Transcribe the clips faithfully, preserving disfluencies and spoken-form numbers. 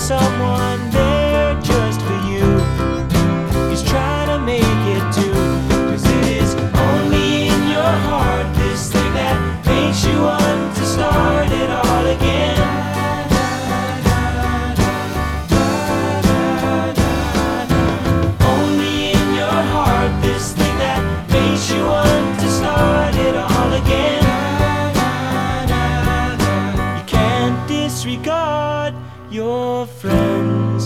someone there just for you. He's trying to make it too, 'cause it is only in your heart, this thing that makes you want to start it all again. Only in your heart, this thing that makes you want to start it all again. You can't disregard your friends,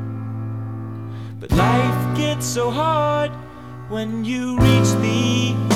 but life gets so hard when you reach the